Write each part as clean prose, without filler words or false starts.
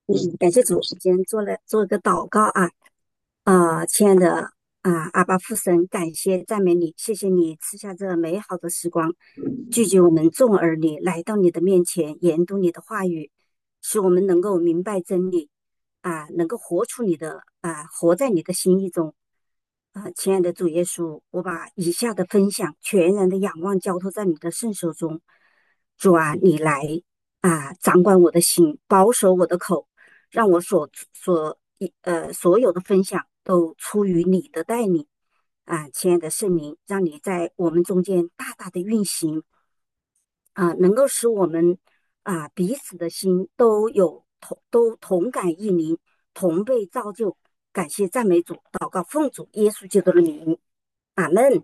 感谢主，先做一个祷告啊。亲爱的阿爸父神，感谢赞美你，谢谢你赐下这美好的时光，聚集我们众儿女来到你的面前，研读你的话语，使我们能够明白真理能够活在你的心意中亲爱的主耶稣，我把以下的分享全然的仰望交托在你的圣手中。主啊，你来掌管我的心，保守我的口，让我所有的分享都出于你的带领亲爱的圣灵，让你在我们中间大大的运行能够使我们彼此的心都同感一灵，同被造就。感谢赞美主，祷告奉主耶稣基督的名，阿门。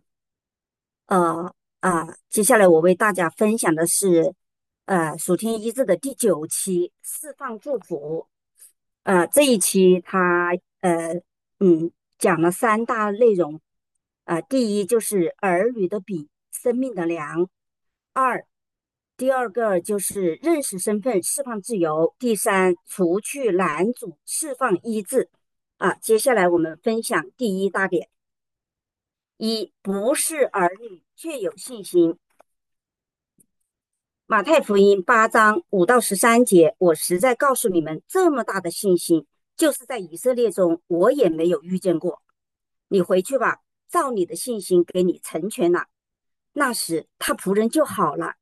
接下来我为大家分享的是属天医治的第9期释放祝福。这一期讲了3大内容。第一就是儿女的饼，生命的粮；第二个就是认识身份，释放自由；第三，除去拦阻，释放医治。接下来我们分享第一大点：一，不是儿女却有信心。马太福音8章5到13节，我实在告诉你们，这么大的信心，就是在以色列中，我也没有遇见过。你回去吧，照你的信心给你成全了。那时他仆人就好了。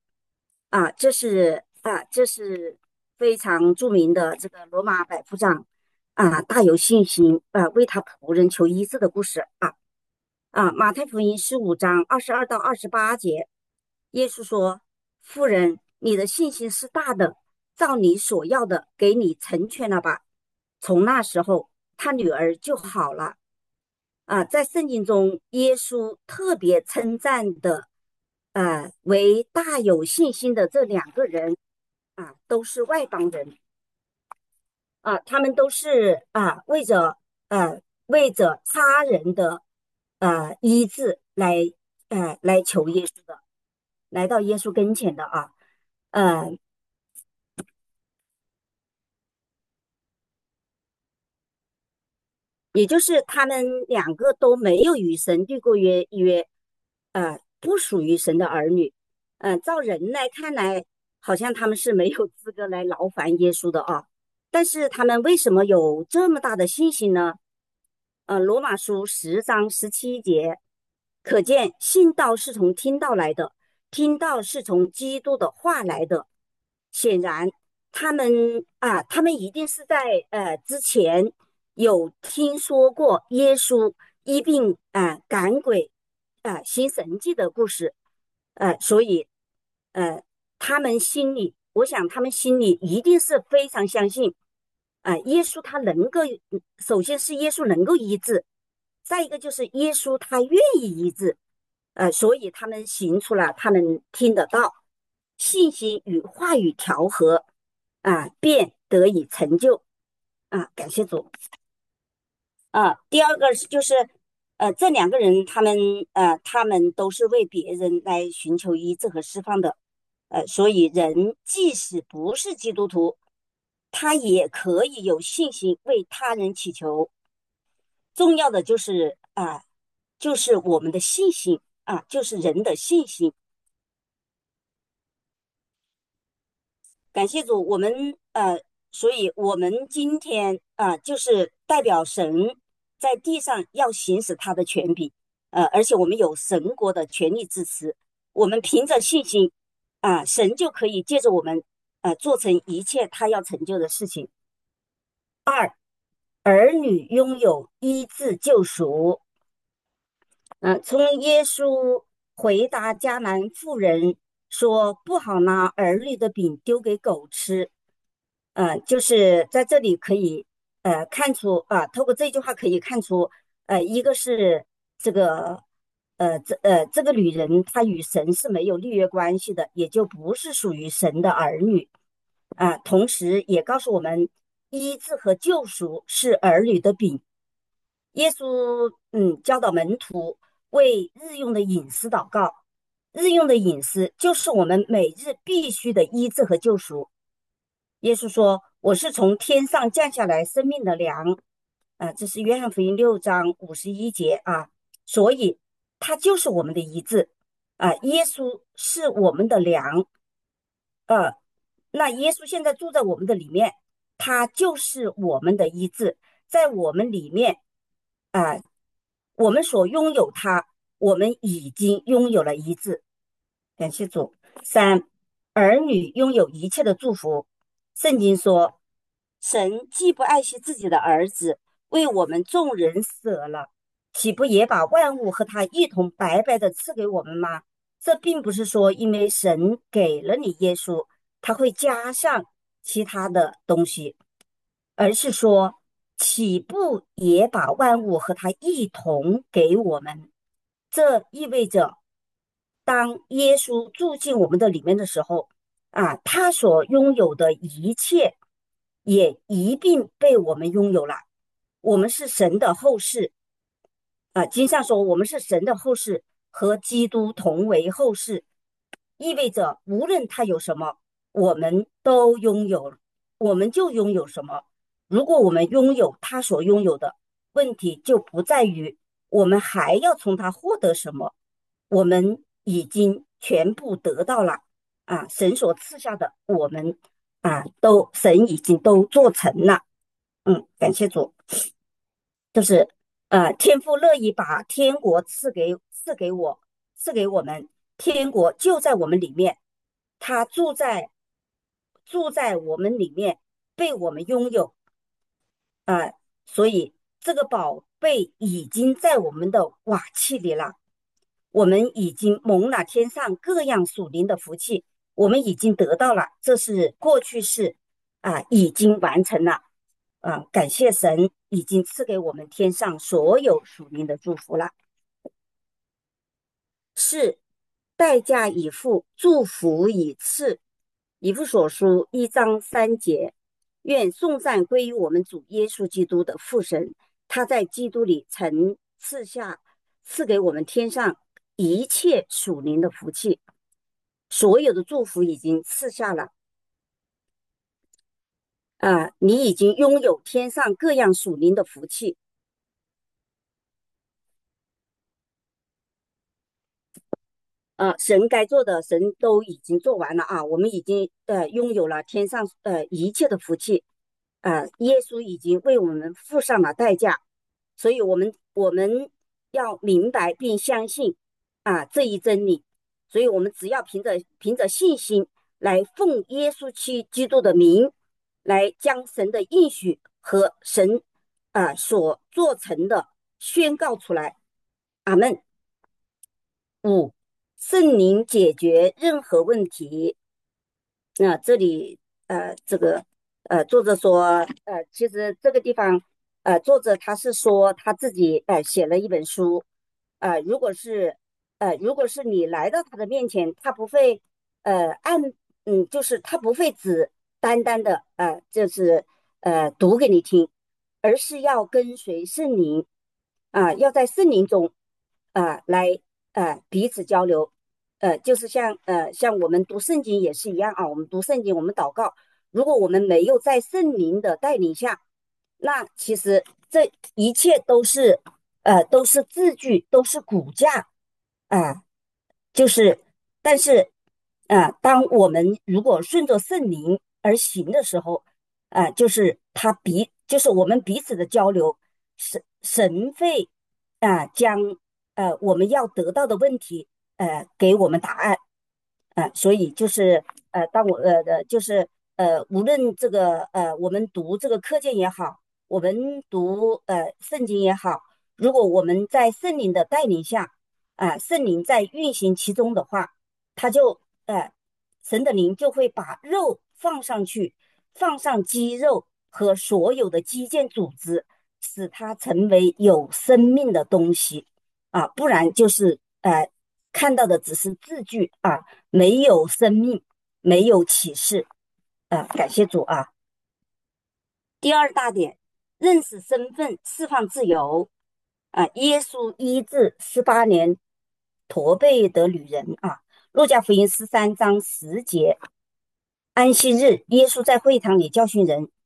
这是非常著名的这个罗马百夫长大有信心为他仆人求医治的故事马太福音15章22到28节，耶稣说：妇人，你的信心是大的，照你所要的给你成全了吧。从那时候，他女儿就好了。在圣经中，耶稣特别称赞的为大有信心的这2个人都是外邦人他们都是为着他人的医治来求耶稣的，来到耶稣跟前的呃，也就是他们2个都没有与神立过约，不属于神的儿女。照人来看来，好像他们是没有资格来劳烦耶稣的但是他们为什么有这么大的信心呢？罗马书10章17节，可见信道是从听道来的，听道是从基督的话来的。显然，他们一定是在之前有听说过耶稣医病赶鬼行神迹的故事，所以呃我想他们心里一定是非常相信耶稣他能够，首先是耶稣能够医治，再一个就是耶稣他愿意医治，所以他们行出了他们听得到，信心与话语调和便得以成就感谢主第二个就是这2个人他们都是为别人来寻求医治和释放的，所以人即使不是基督徒，他也可以有信心为他人祈求。重要的就是我们的信心就是人的信心。感谢主，所以我们今天就是代表神在地上要行使他的权柄，而且我们有神国的权力支持，我们凭着信心神就可以借着我们做成一切他要成就的事情。儿女拥有医治救赎。从耶稣回答迦南妇人说不好拿儿女的饼丢给狗吃，就是在这里可以看出透过这句话可以看出，一个是这个这个女人她与神是没有立约关系的，也就不是属于神的儿女同时也告诉我们，医治和救赎是儿女的饼。耶稣教导门徒为日用的饮食祷告，日用的饮食就是我们每日必须的医治和救赎。耶稣说： 我是从天上降下来生命的粮。这是约翰福音6章51节啊。所以他就是我们的医治啊，耶稣是我们的粮。呃，那耶稣现在住在我们的里面，他就是我们的医治，在我们里面啊，我们所拥有他，我们已经拥有了医治。感谢主。三，儿女拥有一切的祝福。圣经说，神既不爱惜自己的儿子，为我们众人舍了，岂不也把万物和他一同白白的赐给我们吗？这并不是说因为神给了你耶稣，他会加上其他的东西，而是说，岂不也把万物和他一同给我们？这意味着，当耶稣住进我们的里面的时候，他所拥有的一切也一并被我们拥有了。我们是神的后世经上说我们是神的后世，和基督同为后世，意味着无论他有什么，我们都拥有，我们就拥有什么。如果我们拥有他所拥有的，问题就不在于我们还要从他获得什么，我们已经全部得到了神所赐下的，我们神已经都做成了。感谢主。就是天父乐意把天国赐给我们，天国就在我们里面，他住在我们里面，被我们拥有所以这个宝贝已经在我们的瓦器里了，我们已经蒙了天上各样属灵的福气，我们已经得到了，这是过去式已经完成了感谢神已经赐给我们天上所有属灵的祝福了。是代价已付，祝福已赐。以弗所书1章3节，愿颂赞归于我们主耶稣基督的父神，他在基督里曾赐给我们天上一切属灵的福气，所有的祝福已经赐下了你已经拥有天上各样属灵的福气神该做的神都已经做完了我们已经拥有了天上一切的福气耶稣已经为我们付上了代价，所以我们要明白并相信这一真理，所以我们只要凭着信心来奉耶稣基督的名，来将神的应许和神所做成的宣告出来。阿们。五，圣灵解决任何问题。那这里这个作者说其实这个地方作者他是说他自己写了一本书如果是你来到他的面前，他不会就是他不会只单单的就是读给你听，而是要跟随圣灵要在圣灵中来彼此交流。就是像我们读圣经也是一样我们读圣经，我们祷告，如果我们没有在圣灵的带领下，那其实这一切都是字句，都是骨架啊、就是，但是当我们如果顺着圣灵而行的时候就是我们彼此的交流，神会将我们要得到的问题给我们答案所以就是当我就是无论这个我们读这个课件也好，我们读圣经也好，如果我们在圣灵的带领下圣灵在运行其中的话，他就神的灵就会把肉放上去，放上肌肉和所有的肌腱组织，使它成为有生命的东西不然就是看到的只是字句没有生命，没有启示感谢主第二大点，认识身份，释放自由耶稣医治18年驼背的女人路加福音13章10节，安息日，耶稣在会堂里教训人，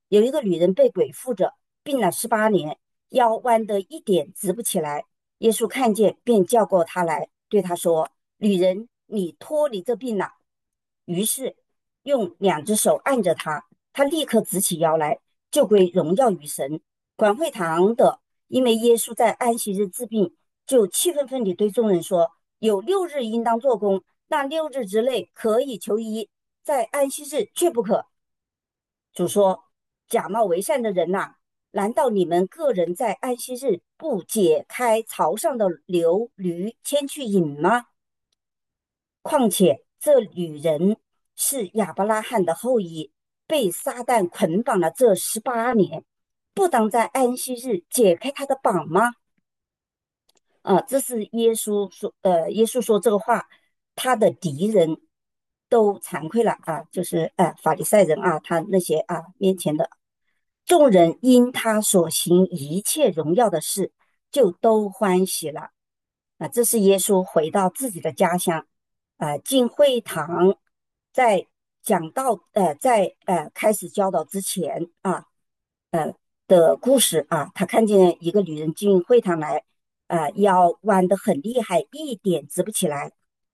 有一个女人被鬼附着，病了18年，腰弯得一点直不起来。耶稣看见，便叫过她来，对她说：女人，你脱离这病了。于是用2只手按着她，她立刻直起腰来，就归荣耀于神。管会堂的因为耶稣在安息日治病，就气愤愤地对众人说：有6日应当做工，那6日之内可以求医，在安息日却不可。主说：假冒为善的人呐、难道你们个人在安息日不解开槽上的流驴牵去饮吗？况且这女人是亚伯拉罕的后裔，被撒旦捆绑了这18年，不当在安息日解开她的绑吗？这是耶稣说这个话，他的敌人都惭愧了啊，就是法利赛人啊，他那些面前的众人因他所行一切荣耀的事，就都欢喜了。这是耶稣回到自己的家乡，进会堂，在讲道，在开始教导之前呃的故事啊，他看见一个女人进会堂来，腰弯得很厉害，一点直不起来，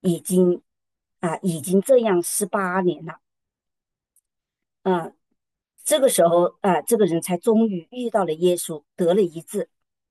已经这样18年了。啊、这个时候这个人才终于遇到了耶稣，得了医治。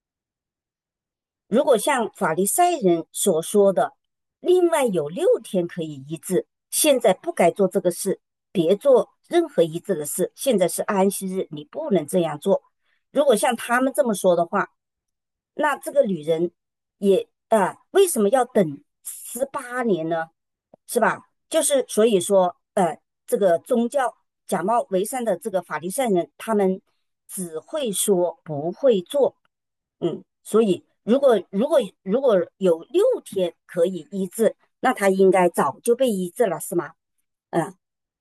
如果像法利赛人所说的，另外有6天可以医治，现在不该做这个事，别做任何医治的事。现在是安息日，你不能这样做。如果像他们这么说的话，那这个女人也为什么要等18年呢？是吧？就是所以说，这个宗教假冒为善的这个法利赛人，他们只会说不会做。所以如果有6天可以医治，那他应该早就被医治了，是吗？嗯、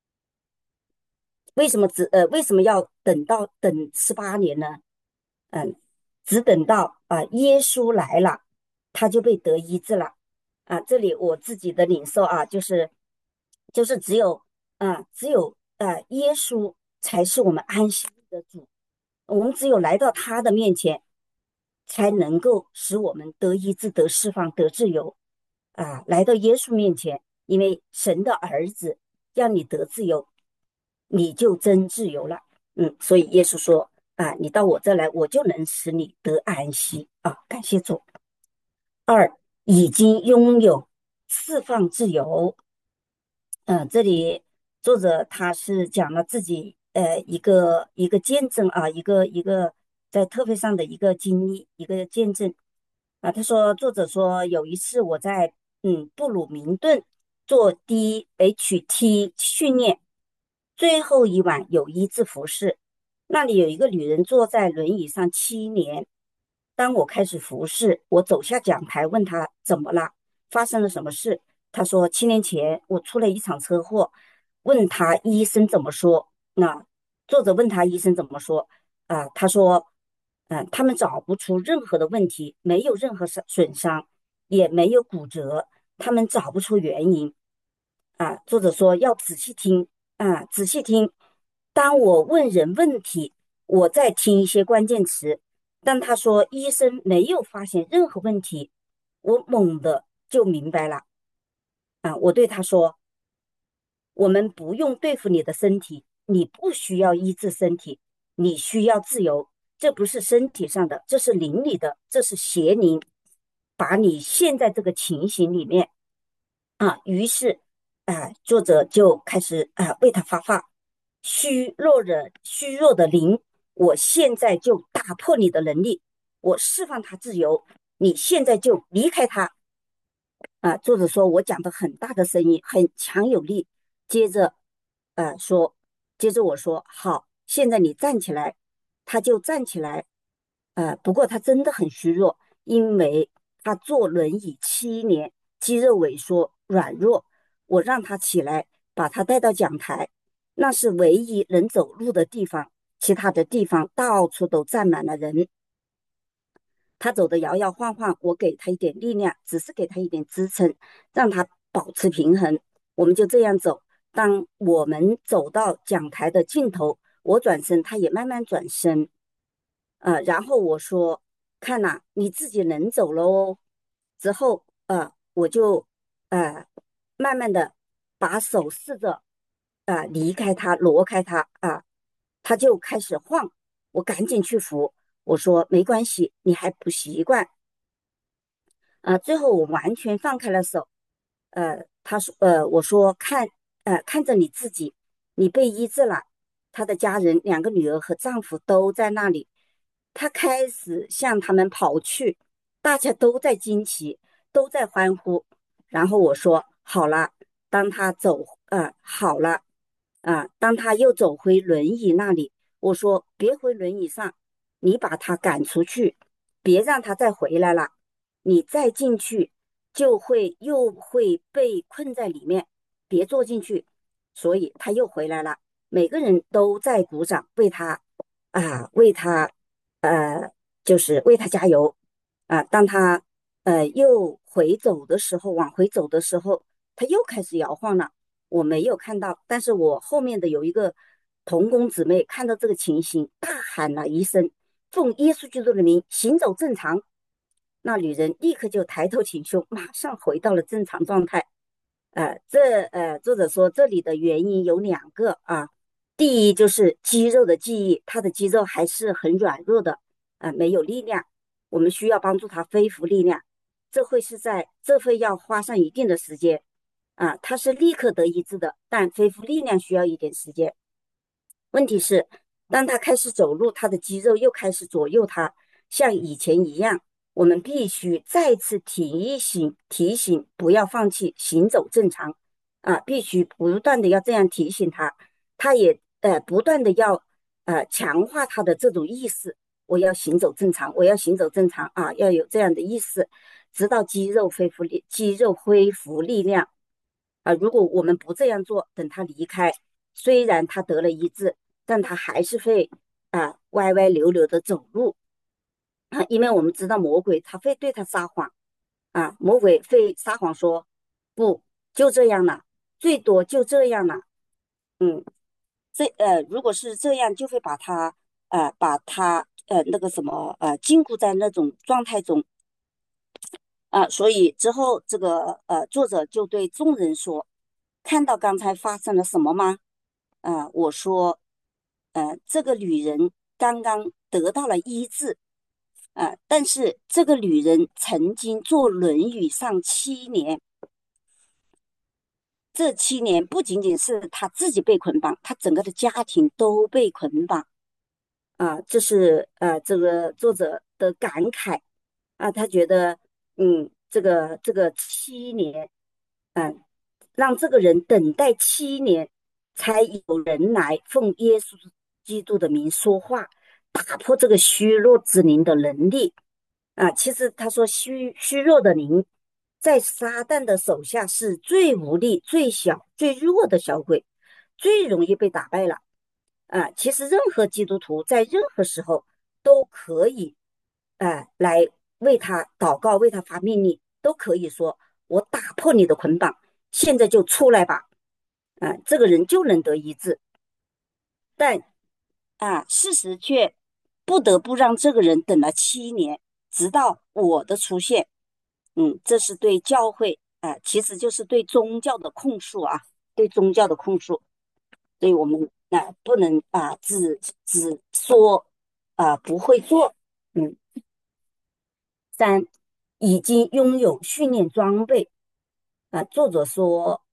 为什么要等18年呢？嗯，只等到耶稣来了，他就被得医治了。这里我自己的领受就是只有耶稣才是我们安息的主，我们只有来到他的面前，才能够使我们得医治、得释放、得自由。来到耶稣面前，因为神的儿子让你得自由，你就真自由了。所以耶稣说你到我这来，我就能使你得安息感谢主。二，已经拥有释放自由。这里作者他是讲了自己一个见证一个在特会上的一个经历，一个见证。他说作者说有一次我在布鲁明顿做 DHT 训练，最后一晚有医治服饰，那里有一个女人坐在轮椅上7年。当我开始服侍，我走下讲台，问她怎么了，发生了什么事。她说7年前我出了一场车祸。问她医生怎么说。那作者问她医生怎么说。他说他们找不出任何的问题，没有任何损伤，也没有骨折，他们找不出原因。作者说要仔细听仔细听。当我问人问题，我在听一些关键词。当他说医生没有发现任何问题，我猛地就明白了。我对他说，我们不用对付你的身体，你不需要医治身体，你需要自由。这不是身体上的，这是灵里的，这是邪灵把你陷在这个情形里面。于是作者就开始为他发话。虚弱的灵，我现在就打破你的能力，我释放他自由，你现在就离开他。作者说我讲的很大的声音，很强有力。接着说，接着我说好，现在你站起来。他就站起来。不过他真的很虚弱，因为他坐轮椅7年，肌肉萎缩软弱。我让他起来，把他带到讲台，那是唯一能走路的地方，其他的地方到处都站满了人。他走得摇摇晃晃，我给他一点力量，只是给他一点支撑，让他保持平衡。我们就这样走。当我们走到讲台的尽头， 我转身，他也慢慢转身。然后我说，看呐、你自己能走了哦。之后，我就慢慢的把手试着离开他，挪开他他就开始晃，我赶紧去扶，我说没关系，你还不习惯。最后我完全放开了手。我说看着你自己，你被医治了，他的家人两个女儿和丈夫都在那里，他开始向他们跑去，大家都在惊奇，都在欢呼。然后我说好了，当他走好了当他又走回轮椅那里，我说别回轮椅上，你把他赶出去，别让他再回来了，你再进去又会被困在里面，别坐进去。所以他又回来了，每个人都在鼓掌，为他就是为他加油当他又往回走的时候，他又开始摇晃了。我没有看到，但是我后面的有一个同工姊妹看到这个情形，大喊了一声：“奉耶稣基督的名，行走正常。”那女人立刻就抬头挺胸，马上回到了正常状态。作者说这里的原因有两个第一就是肌肉的记忆，她的肌肉还是很软弱的没有力量，我们需要帮助她恢复力量，这会要花上一定的时间她是立刻得医治的，但恢复力量需要一点时间。问题是，当他开始走路，他的肌肉又开始左右他，像以前一样。我们必须再次提醒，不要放弃行走正常必须不断的要这样提醒他，他也不断的要强化他的这种意识，我要行走正常，我要行走正常要有这样的意识，直到肌肉恢复力量如果我们不这样做，等他离开，虽然他得了医治，但他还是会歪歪扭扭的走路因为我们知道魔鬼他会对他撒谎魔鬼会撒谎说不就这样了，最多就这样了。嗯，如果是这样，就会把他那个什么禁锢在那种状态中所以之后这个作者就对众人说，看到刚才发生了什么吗？我说，这个女人刚刚得到了医治但是这个女人曾经坐轮椅上7年，这7年不仅仅是她自己被捆绑，她整个的家庭都被捆绑这是这个作者的感慨他觉得这个七年嗯，让这个人等待7年，才有人来奉耶稣基督的名说话，打破这个虚弱之灵的能力其实他说虚弱的灵，在撒旦的手下是最无力、最小、最弱的小鬼，最容易被打败了其实任何基督徒在任何时候都可以来为他祷告，为他发命令，都可以说：“我打破你的捆绑，现在就出来吧。”这个人就能得医治。但事实却不得不让这个人等了7年，直到我的出现。这是对教会其实就是对宗教的控诉对宗教的控诉。所以我们不能只说不会做。三，已经拥有训练装备作者说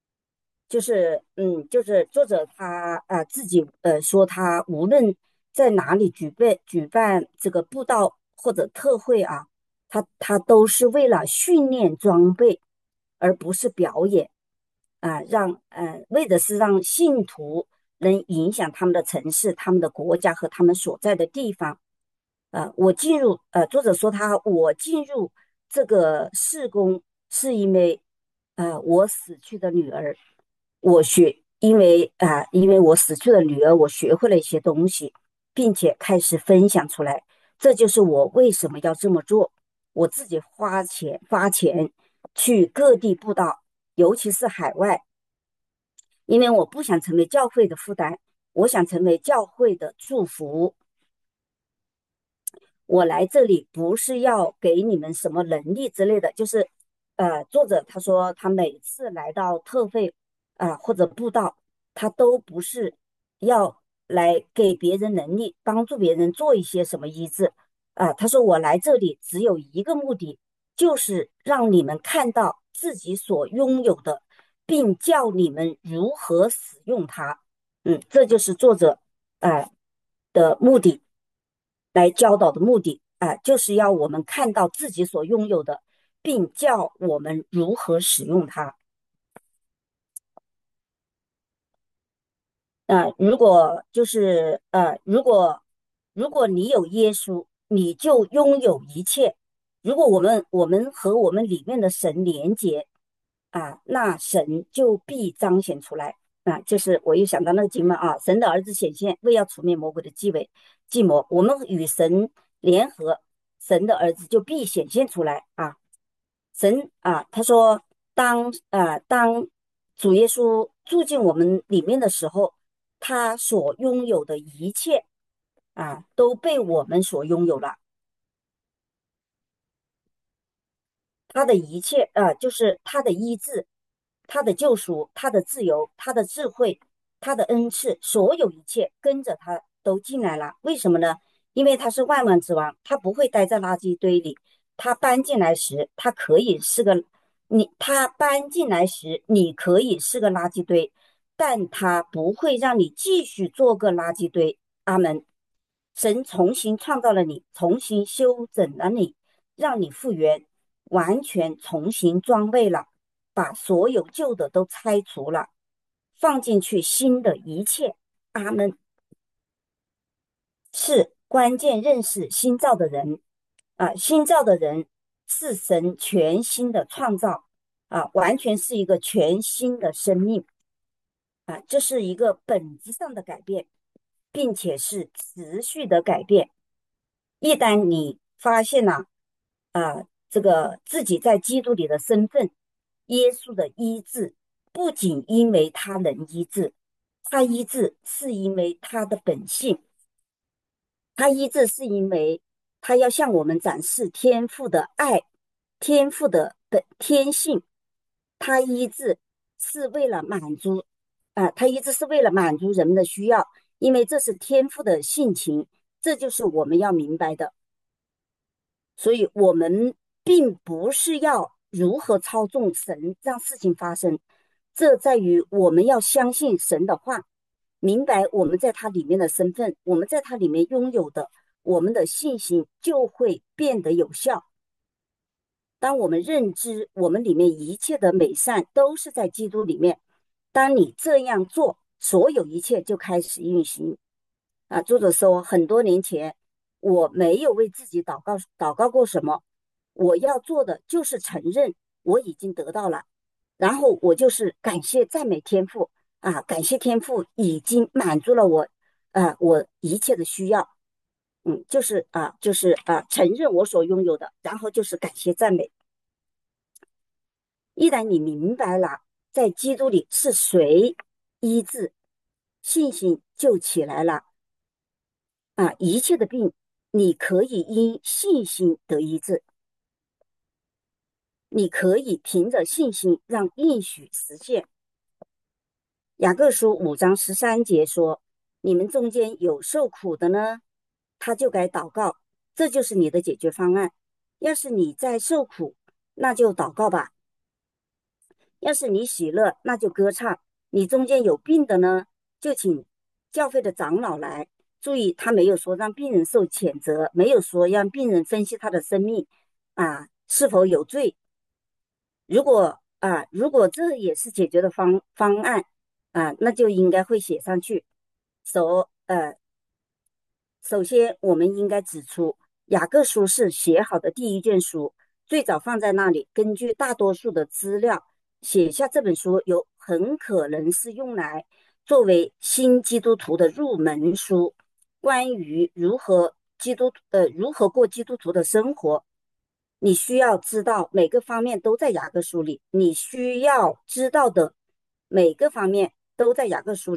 就是作者他自己说他无论在哪里举办这个布道或者特会他都是为了训练装备，而不是表演为的是让信徒能影响他们的城市、他们的国家和他们所在的地方。作者说我进入这个事工是因为我死去的女儿，因为我死去的女儿，我学会了一些东西，并且开始分享出来。这就是我为什么要这么做。我自己花钱去各地布道，尤其是海外，因为我不想成为教会的负担。 我想成为教会的祝福。我来这里不是要给你们什么能力之类的，就是作者他说他每次来到特会或者布道，他都不是要来给别人能力，帮助别人做一些什么医治他说我来这里只有一个目的，就是让你们看到自己所拥有的，并教你们如何使用它。这就是作者啊、的目的，来教导的目的就是要我们看到自己所拥有的，并教我们如何使用它。如果就是如果你有耶稣，你就拥有一切。如果我们和我们里面的神连接那神就必彰显出来。就是我又想到那个经文神的儿子显现，为要除灭魔鬼的计谋。我们与神联合，神的儿子就必显现出来神他说，当主耶稣住进我们里面的时候，他所拥有的一切都被我们所拥有了。他的一切就是他的医治，他的救赎，他的自由，他的智慧，他的恩赐，所有一切跟着他都进来了。为什么呢？因为他是万王之王，他不会待在垃圾堆里。他搬进来时，他可以是个他搬进来时，你可以是个垃圾堆，但他不会让你继续做个垃圾堆。阿门。神重新创造了你，重新修整了你，让你复原，完全重新装备了，把所有旧的都拆除了，放进去新的一切。阿门。是关键认识新造的人新造的人是神全新的创造完全是一个全新的生命这是一个本质上的改变，并且是持续的改变。一旦你发现了这个自己在基督里的身份，耶稣的医治不仅因为他能医治，他医治是因为他的本性，他医治是因为他要向我们展示天父的爱，天父的天性。他医治是为了满足他医治是为了满足人们的需要，因为这是天父的性情，这就是我们要明白的。所以我们并不是要如何操纵神让事情发生，这在于我们要相信神的话，明白我们在他里面的身份，我们在他里面拥有的，我们的信心就会变得有效。当我们认知我们里面一切的美善都是在基督里面，当你这样做，所有一切就开始运行作者说，很多年前我没有为自己祷告过什么，我要做的就是承认我已经得到了，然后我就是感谢赞美天父感谢天父已经满足了我一切的需要。承认我所拥有的，然后就是感谢赞美。一旦你明白了在基督里是谁医治，信心就起来了一切的病你可以因信心得医治，你可以凭着信心让应许实现。雅各书5章13节说，你们中间有受苦的呢，他就该祷告，这就是你的解决方案。要是你在受苦，那就祷告吧；要是你喜乐，那就歌唱。你中间有病的呢，就请教会的长老来。注意，他没有说让病人受谴责，没有说让病人分析他的生命是否有罪。如果这也是解决的方案那就应该会写上去。首先，我们应该指出，雅各书是写好的第一卷书，最早放在那里。根据大多数的资料，写下这本书很可能是用来作为新基督徒的入门书，关于如何过基督徒的生活。你需要知道每个方面都在雅各书里，你需要知道的每个方面都在雅各书里。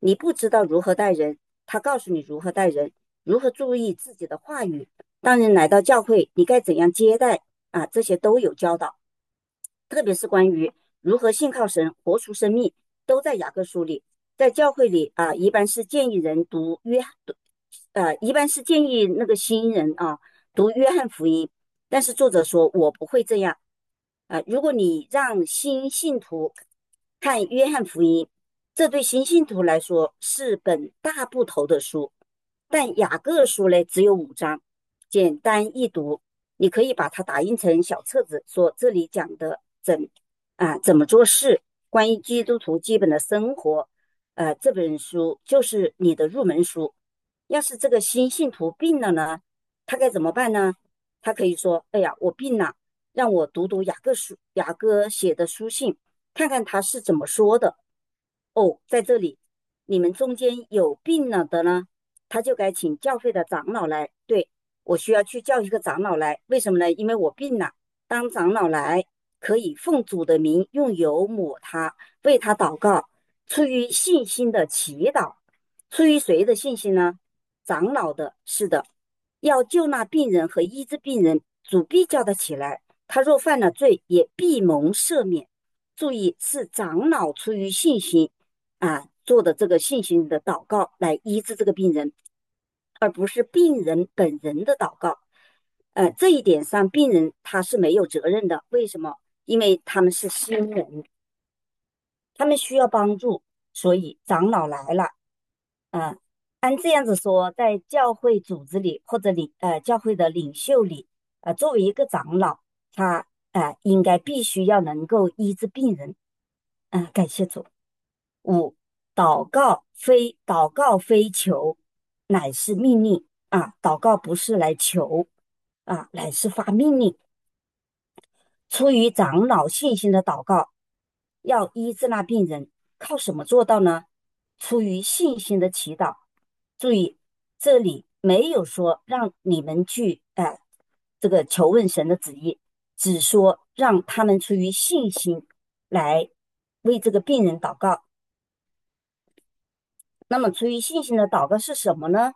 你不知道如何待人，他告诉你如何待人，如何注意自己的话语。当人来到教会，你该怎样接待啊？这些都有教导，特别是关于如何信靠神、活出生命，都在雅各书里。在教会里啊，一般是建议人读一般是建议那个新人啊读约翰福音，但是作者说我不会这样如果你让新信徒看约翰福音，这对新信徒来说是本大部头的书，但雅各书呢只有5章，简单易读，你可以把它打印成小册子，说这里讲的怎么做事，关于基督徒基本的生活，这本书就是你的入门书。要是这个新信徒病了呢，他该怎么办呢？他可以说：“哎呀，我病了，让我读读雅各写的书信，看看他是怎么说的。”哦，在这里，你们中间有病了的呢，他就该请教会的长老来。对，我需要去叫一个长老来，为什么呢？因为我病了。当长老来，可以奉主的名用油抹他，为他祷告，出于信心的祈祷。出于谁的信心呢？长老的，是的，要救那病人和医治病人，主必叫他起来。他若犯了罪，也必蒙赦免。注意，是长老出于信心做的这个信心的祷告来医治这个病人，而不是病人本人的祷告。这一点上，病人他是没有责任的。为什么？因为他们是新人，他们需要帮助，所以长老来了。嗯，按这样子说，在教会组织里或者教会的领袖里，作为一个长老，他应该必须要能够医治病人。感谢主。5. 祷告非求，乃是命令祷告不是来求乃是发命令。出于长老信心的祷告，要医治那病人，靠什么做到呢？出于信心的祈祷。注意，这里没有说让你们去这个求问神的旨意，只说让他们出于信心来为这个病人祷告。那么出于信心的祷告是什么呢？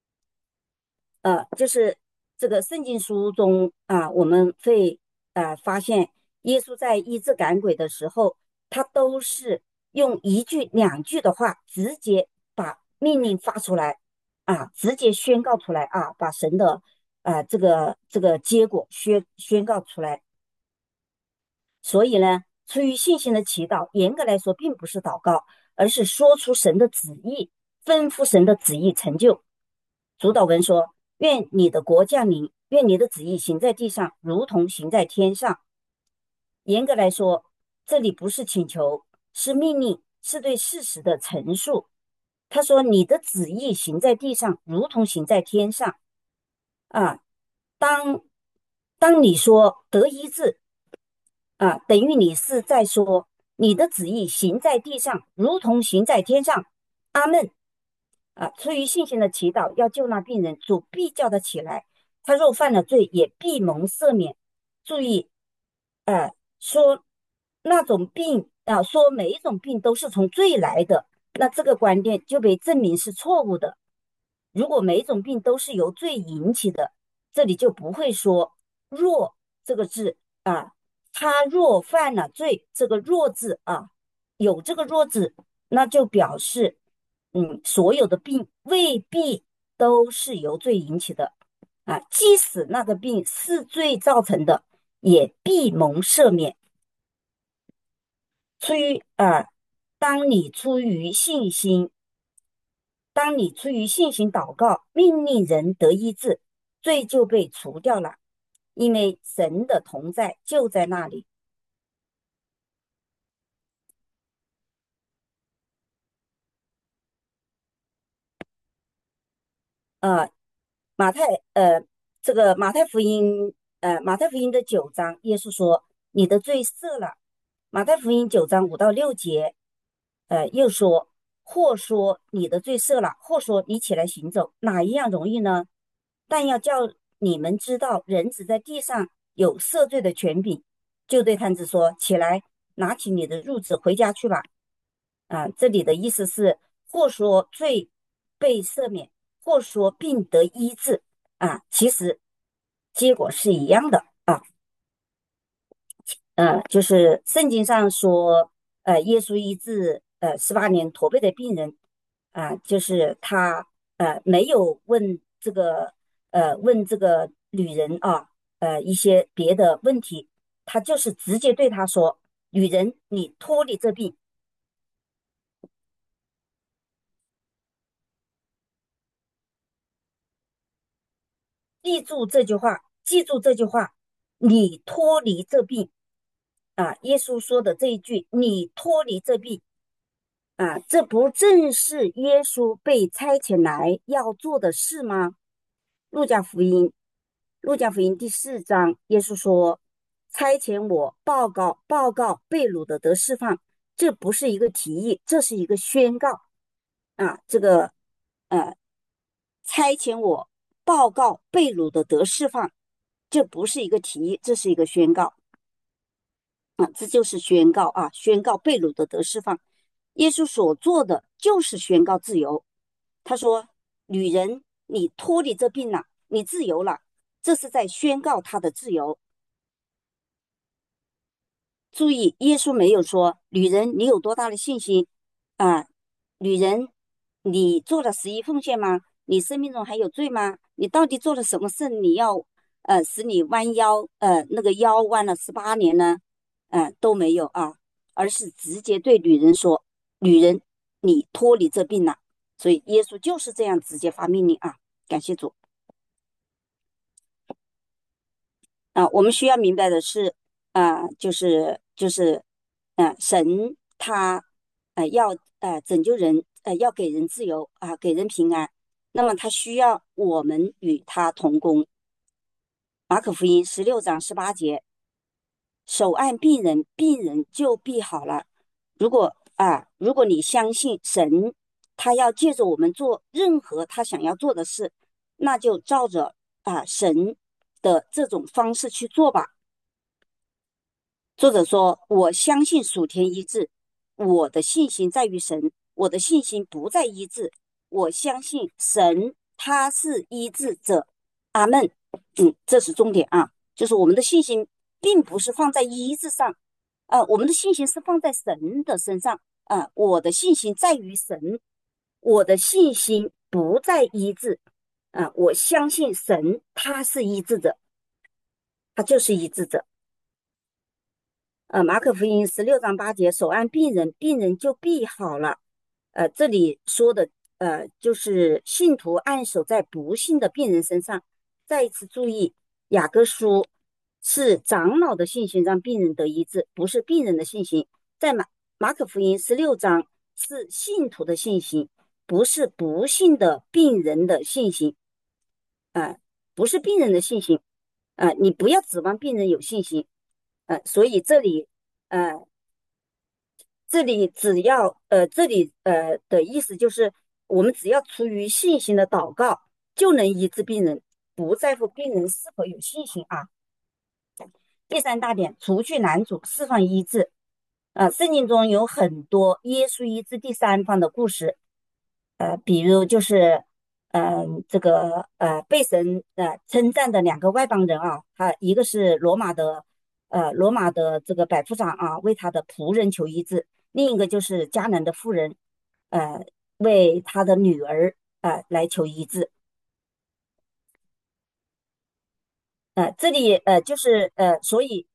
就是这个圣经书中我们会发现耶稣在医治赶鬼的时候，他都是用1句2句的话直接把命令发出来直接宣告出来把神的这个结果宣告出来。所以呢，出于信心的祈祷，严格来说并不是祷告，而是说出神的旨意，吩咐神的旨意成就。主祷文说：愿你的国降临，愿你的旨意行在地上，如同行在天上。严格来说，这里不是请求，是命令，是对事实的陈述。他说：你的旨意行在地上，如同行在天上。啊，当你说得医治等于你是在说你的旨意行在地上，如同行在天上。阿门。出于信心的祈祷，要救那病人，主必叫他起来。他若犯了罪，也必蒙赦免。注意，说那种病说每一种病都是从罪来的，那这个观点就被证明是错误的。如果每一种病都是由罪引起的，这里就不会说若这个字他若犯了罪，这个若字有这个若字，那就表示所有的病未必都是由罪引起的即使那个病是罪造成的，也必蒙赦免。出于当你出于信心，祷告，命令人得医治，罪就被除掉了，因为神的同在就在那里。呃，马太这个马太福音的9章，耶稣说：“你的罪赦了。”马太福音9章5到6节，又说：或说你的罪赦了，或说你起来行走，哪一样容易呢？但要叫你们知道，人子在地上有赦罪的权柄。就对探子说：起来，拿起你的褥子回家去吧。这里的意思是或说罪被赦免，或说病得医治其实结果是一样的就是圣经上说，耶稣医治18年驼背的病人就是他没有问这个女人一些别的问题，他就是直接对他说：“女人，你脱离这病。”记住这句话，记住这句话，你脱离这病耶稣说的这一句，你脱离这病这不正是耶稣被差遣来要做的事吗？路加福音，路加福音第4章，耶稣说：“差遣我报告被掳的得释放。”这不是一个提议，这是一个宣告这个呃，差遣我报告被掳的得释放，这不是一个提议，这是一个宣告这就是宣告宣告被掳的得释放。耶稣所做的就是宣告自由。他说：“女人，你脱离这病了，你自由了。”这是在宣告他的自由。注意，耶稣没有说：“女人，你有多大的信心女人，你做了11奉献吗？你生命中还有罪吗？你到底做了什么事？你要使你弯腰那个腰弯了18年呢？都没有而是直接对女人说：女人，你脱离这病了。”所以耶稣就是这样直接发命令感谢主我们需要明白的是神他要拯救人要给人自由给人平安，那么他需要我们与他同工。马可福音16章18节，手按病人，病人就必好了。如果你相信神，他要借着我们做任何他想要做的事，那就照着神的这种方式去做吧。作者说：“我相信属天医治，我的信心在于神，我的信心不在医治。我相信神，他是医治者。”阿门。这是重点就是我们的信心并不是放在医治上我们的信心是放在神的身上我的信心在于神，我的信心不在医治我相信神，他是医治者，他就是医治者。马可福音16章8节，手按病人，病人就必好了。这里说的就是信徒按手在不幸的病人身上。再一次注意，雅各书是长老的信心让病人得医治，不是病人的信心。在马可福音16章是信徒的信心，不是不幸的病人的信心不是病人的信心你不要指望病人有信心所以呃这里的意思就是，我们只要出于信心的祷告，就能医治病人，不在乎病人是否有信心第三大点，除去难主，释放医治圣经中有很多耶稣医治第三方的故事比如就是这个被神称赞的2个外邦人一个是罗马的这个百夫长为他的仆人求医治，另一个就是迦南的妇人为他的女儿来求医治。这里所以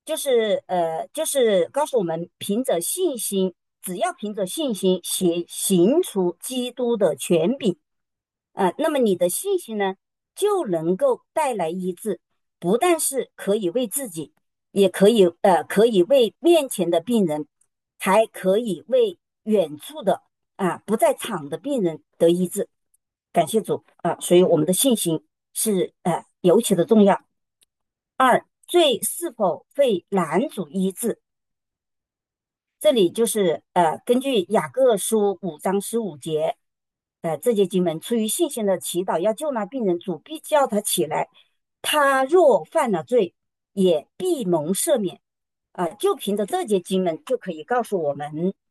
就是告诉我们，凭着信心，只要凭着信心行出基督的权柄那么你的信心呢，就能够带来医治，不但是可以为自己，也可以为面前的病人，还可以为远处的不在场的病人得医治。感谢主所以我们的信心是尤其的重要。罪是否会拦阻医治？这里就是根据雅各书5章15节，这节经文，出于信心的祈祷要救那病人，主必叫他起来。他若犯了罪，也必蒙赦免就凭着这节经文就可以告诉我们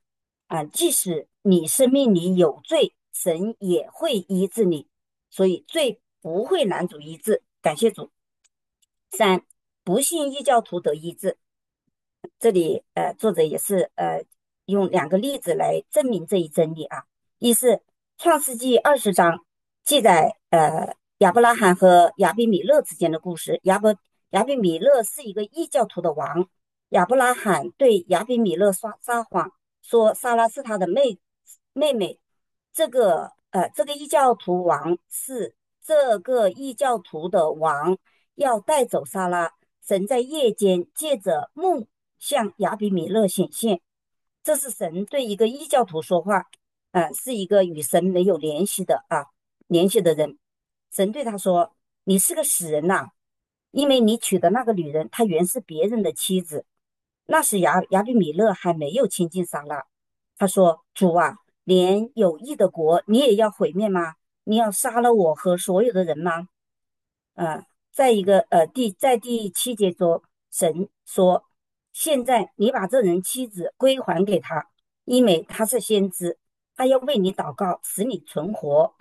即使你生命里有罪，神也会医治你，所以罪不会难主医治。感谢主。三，不信异教徒得医治。这里作者也是用两个例子来证明这一真理啊。一是创世纪20章记载亚伯拉罕和亚比米勒之间的故事。亚比米勒是一个异教徒的王，亚伯拉罕对亚比米勒撒谎，说撒拉是他的妹妹。这个异教徒王是这个异教徒的王要带走撒拉。神在夜间借着梦向亚比米勒显现，这是神对一个异教徒说话，是一个与神没有联系的人。神对他说：“你是个死人呐、因为你娶的那个女人，她原是别人的妻子。”那时亚比米勒还没有亲近撒拉。他说：“主啊，连有益的国你也要毁灭吗？你要杀了我和所有的人吗？”再一个在第7节说，神说：“现在你把这人妻子归还给他，因为他是先知，他要为你祷告，使你存活。”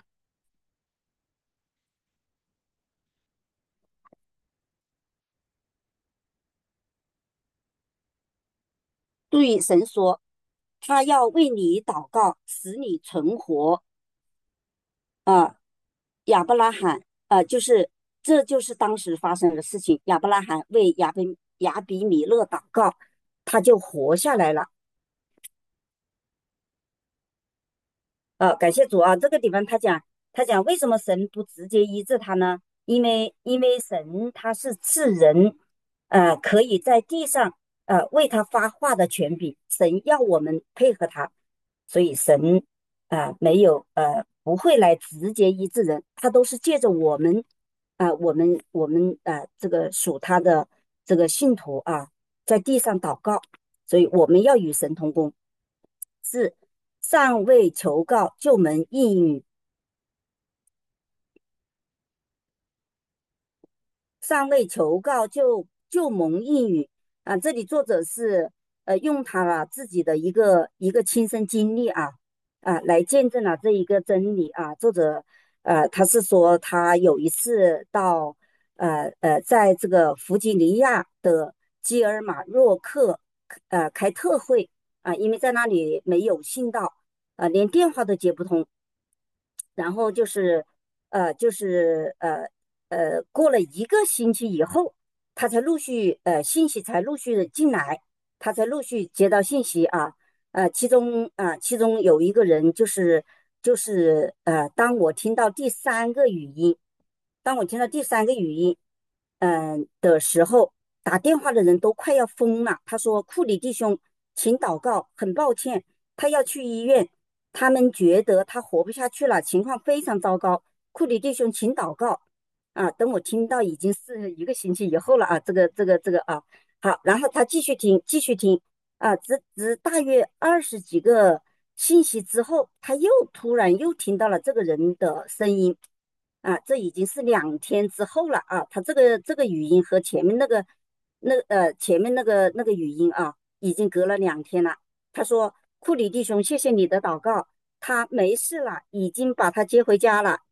对神说，他要为你祷告，使你存活。啊、亚伯拉罕，这就是当时发生的事情。亚伯拉罕为亚比米勒祷告，他就活下来了。感谢主啊！这个地方他讲为什么神不直接医治他呢？因为神他是赐人，可以在地上为他发话的权柄，神要我们配合他，所以神没有不会来直接医治人，他都是借着我们这个属他的这个信徒在地上祷告，所以我们要与神同工。四，尚未求告就门应允。尚未求告就蒙应允这里作者是用他了自己的一个亲身经历来见证了这一个真理作者他是说他有一次到在这个弗吉尼亚的基尔马洛克开特会因为在那里没有信道连电话都接不通。然后过了一个星期以后，他才陆续信息才陆续的进来，他才陆续接到信息其中有一个人当我听到第三个语音，的时候，打电话的人都快要疯了。他说：“库里弟兄，请祷告，很抱歉，他要去医院，他们觉得他活不下去了，情况非常糟糕。库里弟兄，请祷告。”等我听到已经是一个星期以后了好，然后他继续听，继续听直大约20几个信息之后，他突然又听到了这个人的声音这已经是2天之后了他这个语音和前面那个语音已经隔了2天了。他说：“库里弟兄，谢谢你的祷告，他没事了，已经把他接回家了。”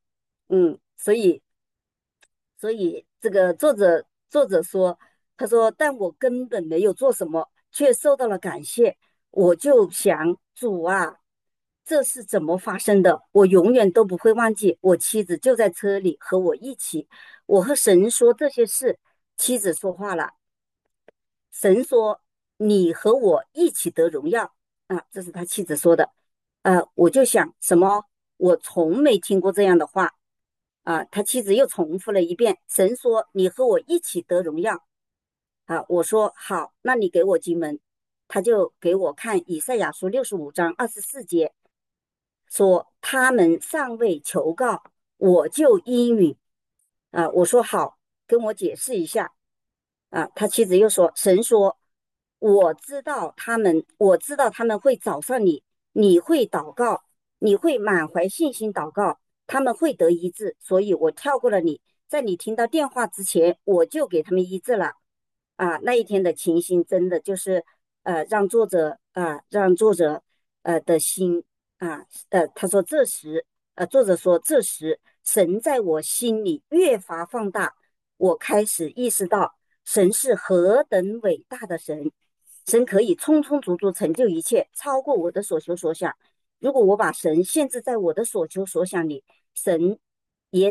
所以这个作者说，他说，但我根本没有做什么，却受到了感谢。我就想，主啊，这是怎么发生的？我永远都不会忘记。我妻子就在车里和我一起，我和神说这些事。妻子说话了，神说：“你和我一起得荣耀。”这是他妻子说的。我就想，什么？我从没听过这样的话。他妻子又重复了一遍：“神说，你和我一起得荣耀。”我说好，那你给我经文。他就给我看以赛亚书65章24节，说他们尚未求告，我就应允。我说好，跟我解释一下。他妻子又说：“神说，我知道他们会找上你，你会祷告，你会满怀信心祷告，他们会得医治，所以我跳过了你，在你听到电话之前，我就给他们医治了。”那一天的情形真的就是让作者的心他说这时作者说这时神在我心里越发放大，我开始意识到神是何等伟大的神，神可以充充足足成就一切，超过我的所求所想。如果我把神限制在我的所求所想里，神也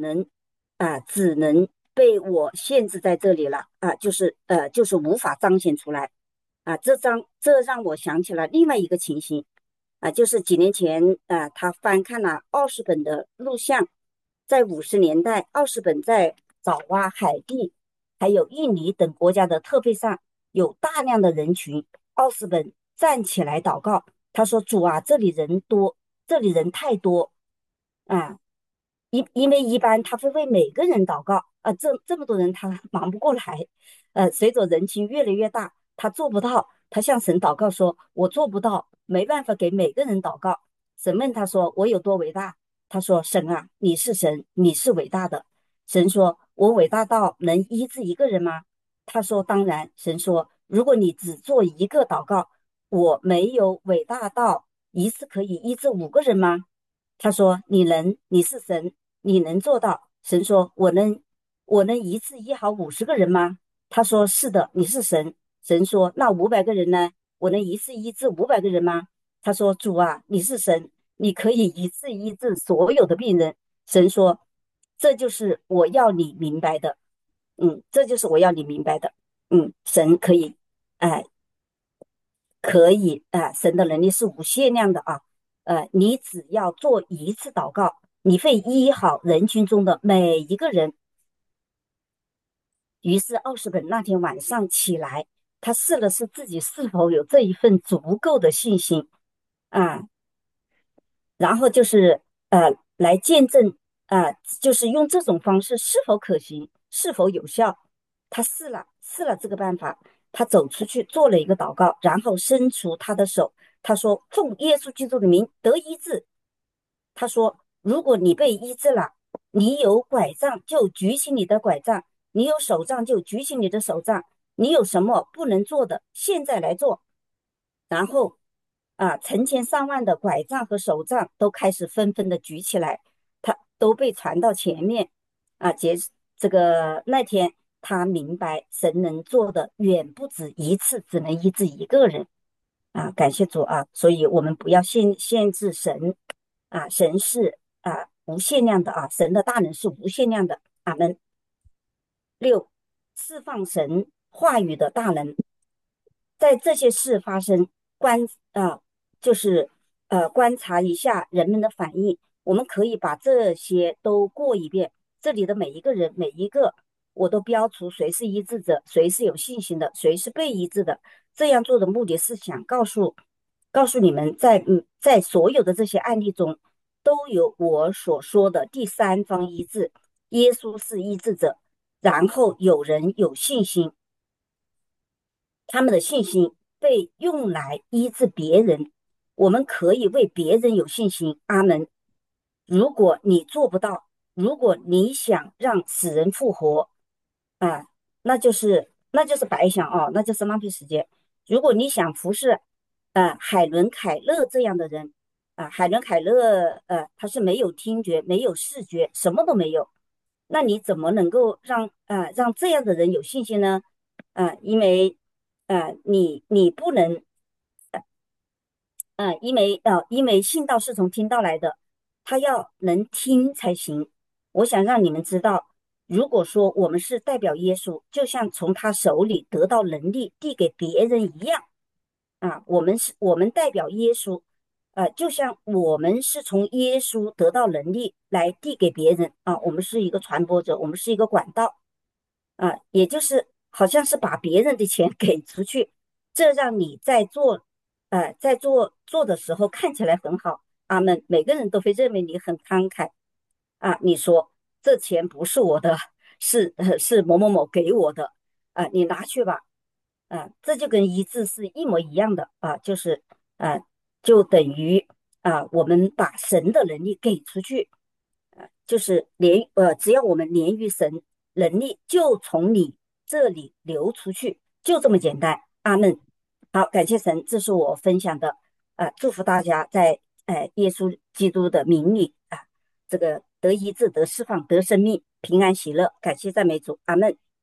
只能被我限制在这里了就是无法彰显出来这让我想起了另外一个情形就是几年前他翻看了奥斯本的录像，在50年代，奥斯本在爪哇、海地还有印尼等国家的特会上有大量的人群，奥斯本站起来祷告，他说：“主啊，这里人多，这里人太多啊！因为一般他会为每个人祷告这么多人他忙不过来，随着人群越来越大，他做不到，他向神祷告说：我做不到，没办法给每个人祷告。神问他说：我有多伟大？他说：神啊，你是神，你是伟大的。神说：我伟大到能医治一个人吗？他说：当然。神说：如果你只做一个祷告，我没有伟大到一次可以医治5个人吗？他说：你是神，你能做到。神说：我能一次医好50个人吗？他说：是的，你是神。神说：那500个人呢？我能一次医治500个人吗？他说：主啊，你是神，你可以一次医治所有的病人。神说：这就是我要你明白的。这就是我要你明白的。神可以，哎、可以神的能力是无限量的你只要做一次祷告，你会医好人群中的每一个人。于是奥斯本那天晚上起来，他试了试自己是否有这一份足够的信心啊，然后就是来见证就是用这种方式是否可行，是否有效。他试了这个办法，他走出去做了一个祷告，然后伸出他的手，他说：奉耶稣基督的名得医治。他说：如果你被医治了，你有拐杖就举起你的拐杖，你有手杖就举起你的手杖，你有什么不能做的，现在来做。然后成千上万的拐杖和手杖都开始纷纷的举起来，他都被传到前面这个那天他明白神能做的远不止一次，只能医治一个人感谢主所以我们不要限制神神是无限量的神的大能是无限量的。阿门。六，释放神话语的大能。在这些事发生，就是观察一下人们的反应，我们可以把这些都过一遍。这里的每一个人，每一个我都标出谁是医治者，谁是有信心的，谁是被医治的。这样做的目的是想告诉你们在所有的这些案例中，都有我所说的第三方医治，耶稣是医治者，然后有人有信心，他们的信心被用来医治别人，我们可以为别人有信心。阿门。如果你做不到，如果你想让死人复活啊，那就是白想那就是浪费时间。如果你想服侍海伦凯勒这样的人海伦凯勒他是没有听觉，没有视觉，什么都没有，那你怎么能够让这样的人有信心呢？因为你不能因为信道是从听到来的，他要能听才行。我想让你们知道，如果说我们是代表耶稣，就像从他手里得到能力递给别人一样我们代表耶稣就像我们是从耶稣得到能力来递给别人我们是一个传播者，我们是一个管道也就是好像是把别人的钱给出去，这让你在做的时候看起来很好。阿门。每个人都会认为你很慷慨你说这钱不是我的，是某某某给我的你拿去吧这就跟医治是一模一样的就是就等于我们把神的能力给出去就是只要我们连于神，能力就从你这里流出去，就这么简单。阿门。好，感谢神，这是我分享的祝福大家在耶稣基督的名里这个得医治、得释放、得生命、平安喜乐，感谢赞美主，阿门。